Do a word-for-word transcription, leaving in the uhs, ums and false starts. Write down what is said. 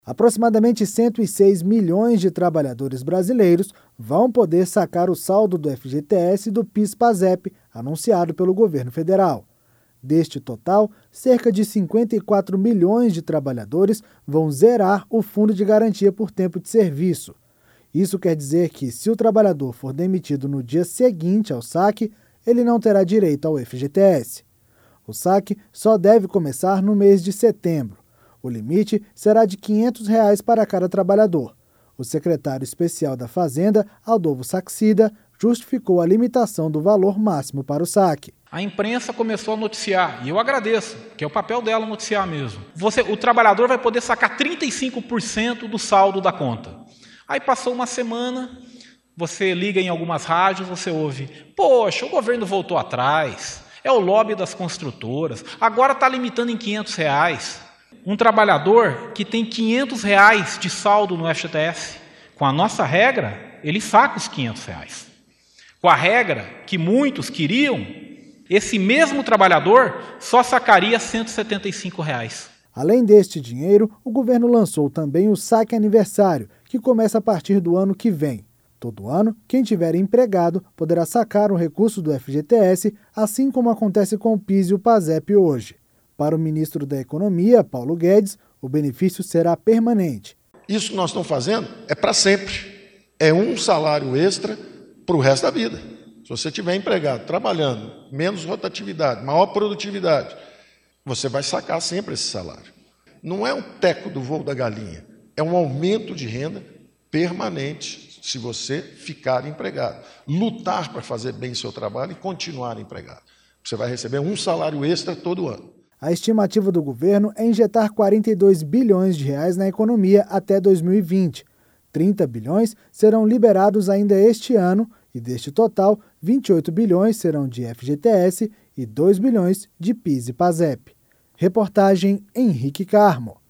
Aproximadamente cento e seis milhões de trabalhadores brasileiros vão poder sacar o saldo do F G T S e do PIS/PASEP, anunciado pelo governo federal. Deste total, cerca de cinquenta e quatro milhões de trabalhadores vão zerar o Fundo de Garantia por Tempo de Serviço. Isso quer dizer que, se o trabalhador for demitido no dia seguinte ao saque, ele não terá direito ao F G T S. O saque só deve começar no mês de setembro. O limite será de quinhentos reais para cada trabalhador. O secretário especial da Fazenda, Adolfo Saxida, justificou a limitação do valor máximo para o saque. A imprensa começou a noticiar, e eu agradeço, que é o papel dela noticiar mesmo. Você, o trabalhador vai poder sacar trinta e cinco por cento do saldo da conta. Aí passou uma semana, você liga em algumas rádios, você ouve, poxa, o governo voltou atrás, é o lobby das construtoras, agora está limitando em quinhentos reais. Um trabalhador que tem quinhentos reais de saldo no F G T S, com a nossa regra, ele saca os quinhentos reais. Com a regra que muitos queriam, esse mesmo trabalhador só sacaria cento e setenta e cinco reais. Além deste dinheiro, o governo lançou também o Saque Aniversário, que começa a partir do ano que vem. Todo ano, quem tiver empregado poderá sacar um recurso do F G T S, assim como acontece com o PIS e o PASEP hoje. Para o ministro da Economia, Paulo Guedes, o benefício será permanente. Isso que nós estamos fazendo é para sempre. É um salário extra para o resto da vida. Se você estiver empregado, trabalhando, menos rotatividade, maior produtividade, você vai sacar sempre esse salário. Não é um teco do voo da galinha, é um aumento de renda permanente se você ficar empregado. Lutar para fazer bem seu trabalho e continuar empregado. Você vai receber um salário extra todo ano. A estimativa do governo é injetar quarenta e dois bilhões de reais na economia até dois mil e vinte. trinta bilhões serão liberados ainda este ano e, deste total, vinte e oito bilhões serão de F G T S e dois bilhões de PIS e PASEP. Reportagem Henrique Carmo.